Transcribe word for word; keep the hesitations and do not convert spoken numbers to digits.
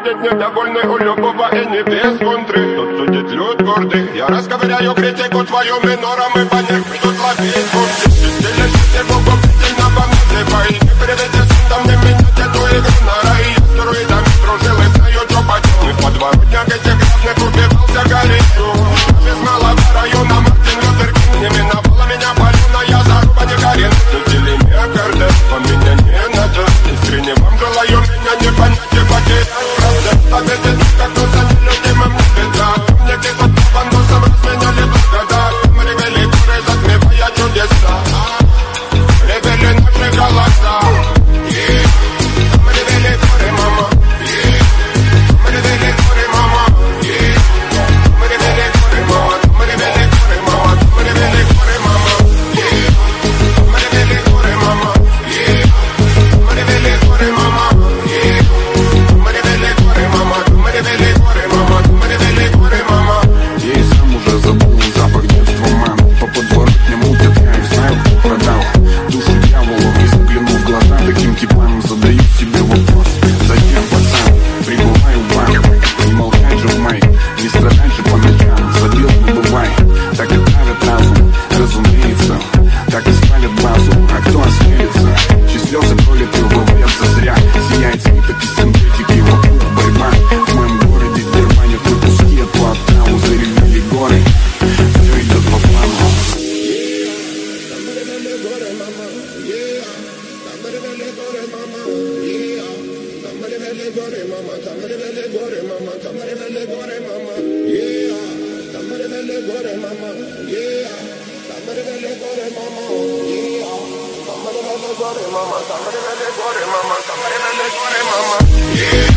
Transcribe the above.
будет недовольный у любого и не без контры. Тут судит люд гордый. Я расковыряю критику твою минором, и по них придут ловить пункты. Стиль его губительно во мне зевай. Не приведи сюда мне менять эту игру на рай. Я стероидами дружил и знаю, что почему. В подворотнях этих грязных убивался горячо. Без малого района Мартин Лютер Кинг. Не миновала меня паленая заруба не горит. Судили миокарда, а меня не надо. Искренне вам желаю меня не понять и потерять. Правда, обидит, как то за нелюдимым не беда. Мне где-то под носом разменяли благода. Мы ревели горы, затмевая чудеса. Ревели наши голоса. Мы ревели горы, мама. Мы ревели горы, мама. Мы ревели горы, мама. Мы ревели горы, мама. Мы ревели горы, мама. Мы ревели горы, мама. Мы ревели горы, мама. Мы ревели горы, мама. Мы ревели горы, мама. Мы ревели горы, мама. Я и сам уже забыл запах детства мамы. По подворотням мутят, я их знаю, кто продал душу дьяволу, не загляну в глаза. Таким типам задаю себе вопрос: зачем, пацан, прибываю в бар? Не молчать же в май, не страдать же по ночам. Забил, не бывай, так и травят разум, разумеется. Так и спалят базу, а кто осмелится? Чьи слезы пролиты вовлется зря. Сияет свиток из синтетики, вокруг борьба. В моем городе дерманят на куски эту оттаву. Заревели горы, все идет по плану. Yeah.